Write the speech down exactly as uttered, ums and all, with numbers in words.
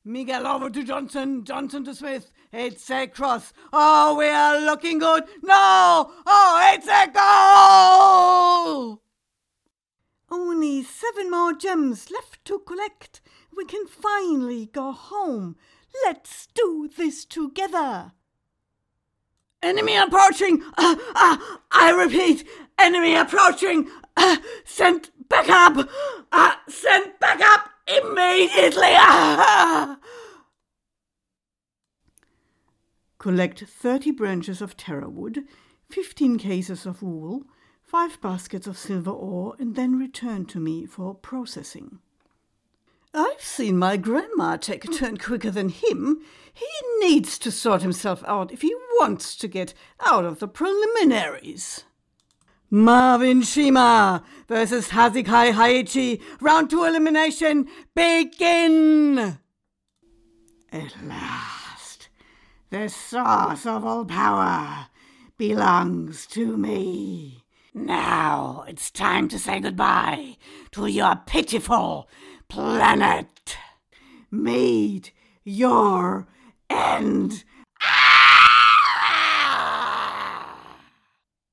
Miguel over to Johnson, Johnson to Smith. It's a cross. Oh, we are looking good. No! Oh, it's a goal! Only seven more gems left to collect. We can finally go home. Let's do this together. Enemy approaching! Uh, uh, I repeat, enemy approaching! Uh, send back up! Uh, send back up immediately! Uh. Collect thirty branches of terra wood, fifteen cases of wool, five baskets of silver ore, and then return to me for processing. I've seen my grandma take a turn quicker than him. He needs to sort himself out if he wants to get out of the preliminaries. Marvin Shima versus Hazikai Haiichi. Round two elimination. Begin! At last, the source of all power belongs to me. Now it's time to say goodbye to your pitiful planet. Meet your end.